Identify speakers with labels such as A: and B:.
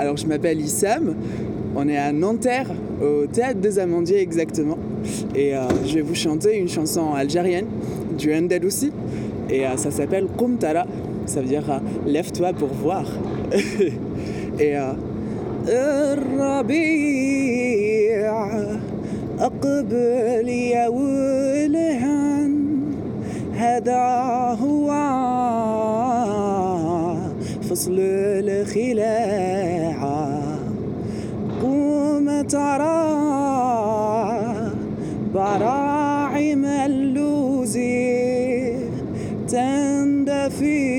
A: Alors, je m'appelle Issam. On est à Nanterre, au Théâtre des Amandiers exactement. Et je vais vous chanter une chanson algérienne, du Andalousie. Et ça s'appelle Qoum Tara. Ça veut dire lève-toi pour voir. Et الربيع أقبل يا ولهان هذا هو فصل الخلاعة قوم ترى براعم اللوزي تندفي